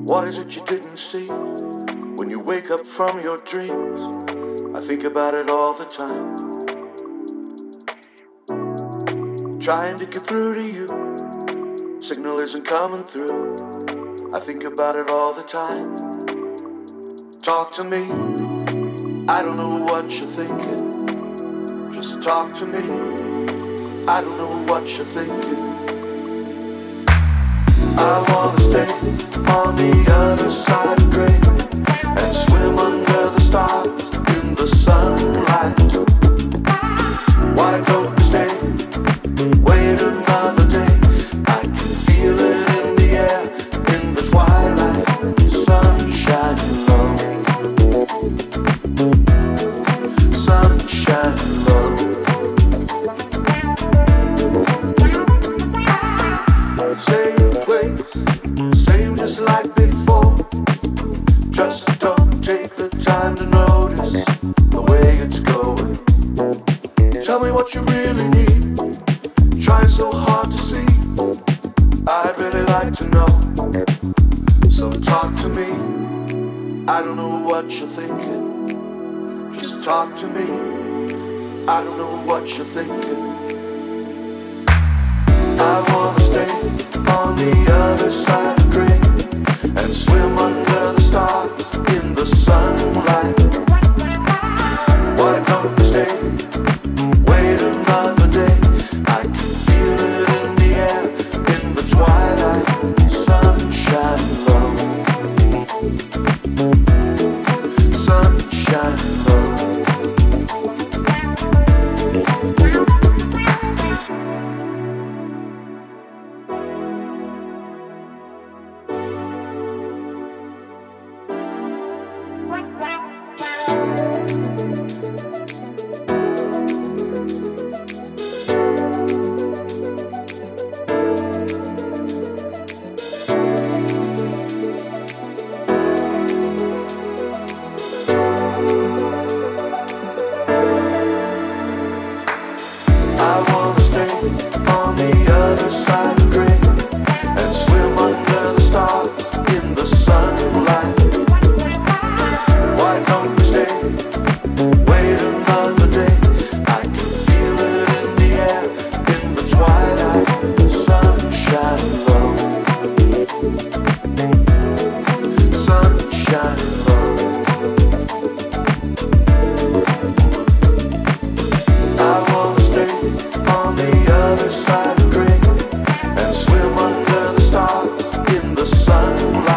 What is it you didn't see when you wake up from your dreams? I think about it all the time, trying to get through to you. Signal isn't coming through. I think about it all the time. Talk to me. I don't know what you're thinking. Just talk to me. I don't know what you're thinking. I wanna stay on the other side of gray and swim under the stars in the sunlight. Why don't we stay? Wait another day. I can feel it in the air, in the twilight. Sunshine low. Sunshine low. Same place, same just like before. Just don't take the time to notice the way it's going. Tell me what you really need. Trying so hard to see. I'd really like to know. So talk to me. I don't know what you're thinking. Just talk to me. I don't know what you're thinking. I wanna stay on the other side of gray and swim under the stars in the sunlight. Why don't we stay? Wait another day. I can feel it in the air, in the twilight. Sunshine low. Sunshine low. Side of gray and swim under the stars in the sunlight.